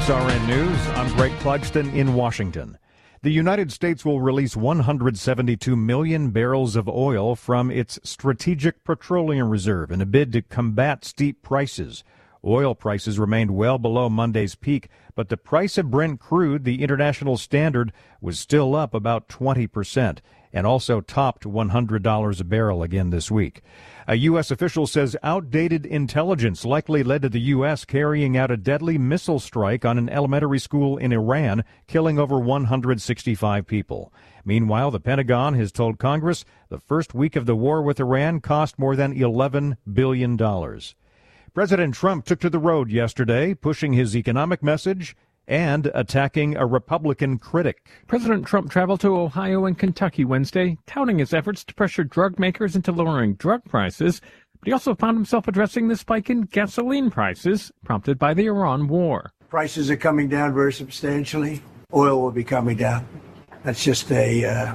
SRN News, I'm Greg Clugston in Washington. The United States will release 172 million barrels of oil from its Strategic Petroleum Reserve in a bid to combat steep prices. Oil prices remained well below Monday's peak, but the price of Brent crude, the international standard, was still up about 20% and also topped $100 a barrel again this week. A U.S. official says outdated intelligence likely led to the U.S. carrying out a deadly missile strike on an elementary school in Iran, killing over 165 people. Meanwhile, the Pentagon has told Congress the first week of the war with Iran cost more than $11 billion. President Trump took to the road yesterday, pushing his economic message and attacking a Republican critic. President Trump traveled to Ohio and Kentucky Wednesday, touting his efforts to pressure drug makers into lowering drug prices, but he also found himself addressing the spike in gasoline prices prompted by the Iran war. Prices are coming down very substantially. Oil will be coming down. That's just a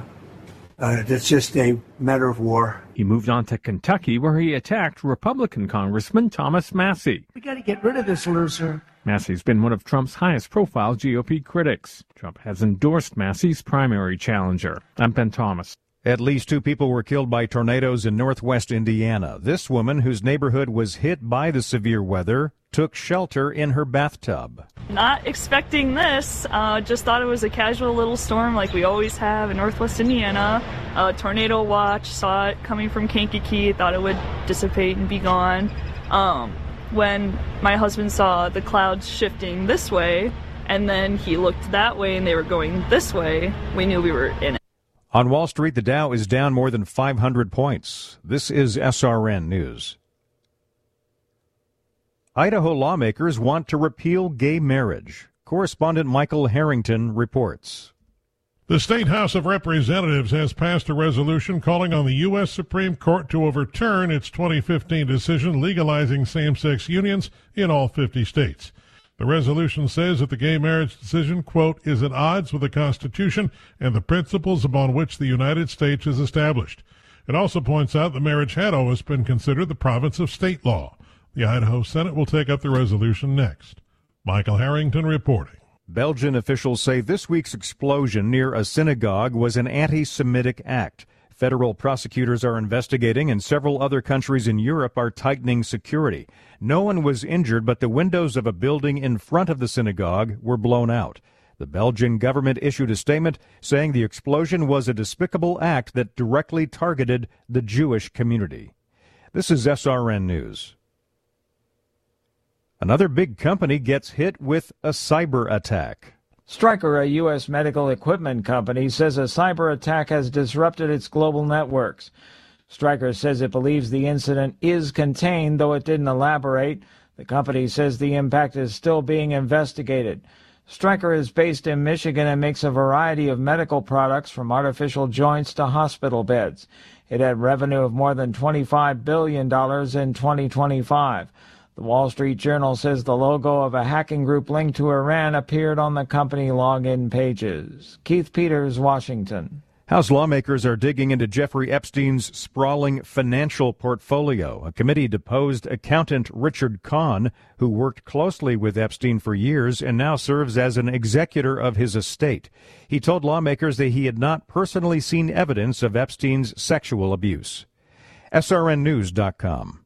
matter of war. He moved on to Kentucky, where he attacked Republican Congressman Thomas Massie. We got to get rid of this loser. Massie's been one of Trump's highest-profile GOP critics. Trump has endorsed Massie's primary challenger. I'm Ben Thomas. At least 2 people were killed by tornadoes in northwest Indiana. This woman, whose neighborhood was hit by the severe weather, took shelter in her bathtub. Not expecting this, just thought it was a casual little storm like we always have in northwest Indiana. Tornado watch, saw it coming from Kankakee, thought it would dissipate and be gone. When my husband saw the clouds shifting this way, and then he looked that way and they were going this way, we knew we were in it. On Wall Street, the Dow is down more than 500 points. This is SRN News. Idaho lawmakers want to repeal gay marriage. Correspondent Michael Harrington reports. The State House of Representatives has passed a resolution calling on the U.S. Supreme Court to overturn its 2015 decision legalizing same-sex unions in all 50 states. The resolution says that the gay marriage decision, quote, is at odds with the Constitution and the principles upon which the United States is established. It also points out that marriage had always been considered the province of state law. The Idaho Senate will take up the resolution next. Michael Harrington reporting. Belgian officials say this week's explosion near a synagogue was an anti-Semitic act. Federal prosecutors are investigating, and several other countries in Europe are tightening security. No one was injured, but the windows of a building in front of the synagogue were blown out. The Belgian government issued a statement saying the explosion was a despicable act that directly targeted the Jewish community. This is SRN News. Another big company gets hit with a cyber attack. Stryker, a U.S. medical equipment company, says a cyber attack has disrupted its global networks. Stryker says it believes the incident is contained, though it didn't elaborate. The company says the impact is still being investigated. Stryker is based in Michigan and makes a variety of medical products, from artificial joints to hospital beds. It had revenue of more than $25 billion in 2025. The Wall Street Journal says the logo of a hacking group linked to Iran appeared on the company login pages. Keith Peters, Washington. House lawmakers are digging into Jeffrey Epstein's sprawling financial portfolio. A committee deposed accountant Richard Kahn, who worked closely with Epstein for years and now serves as an executor of his estate. He told lawmakers that he had not personally seen evidence of Epstein's sexual abuse. SRNnews.com.